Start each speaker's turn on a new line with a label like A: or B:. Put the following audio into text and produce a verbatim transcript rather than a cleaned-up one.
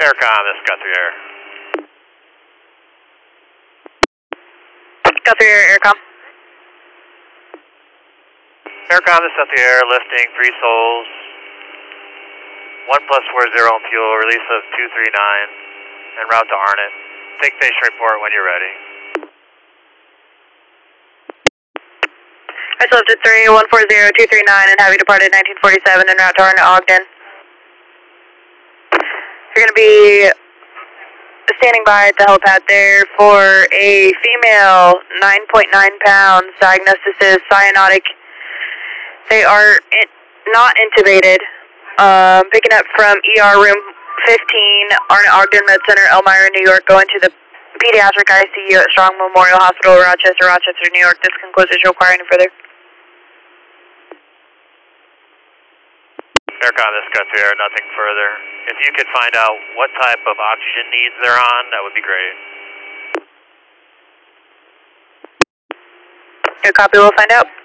A: Aircom, this is Guthrie Air.
B: Guthrie Air, Aircom.
A: Aircom, this is Guthrie Air, lifting three souls. One plus four zero on fuel, release of two three nine, en route to Arnott. Take station report when you're ready.
B: I lifted three one four zero two three nine and having departed nineteen forty-seven en route to Arnott, Ogden. You're going to be standing by at the helipad there for a female, nine point nine pounds, diagnosis is cyanotic. They are in, not intubated. Um, picking up from E R room fifteen, Arnott Ogden Med Center, Elmira, New York, going to the pediatric I C U at Strong Memorial Hospital, Rochester, Rochester, New York. This concludes. Is requiring any further?
A: Aircom, this is Guthrie Air, nothing further. If you could find out what type of oxygen needs they're on, that would be great.
B: Your copy, we'll find out.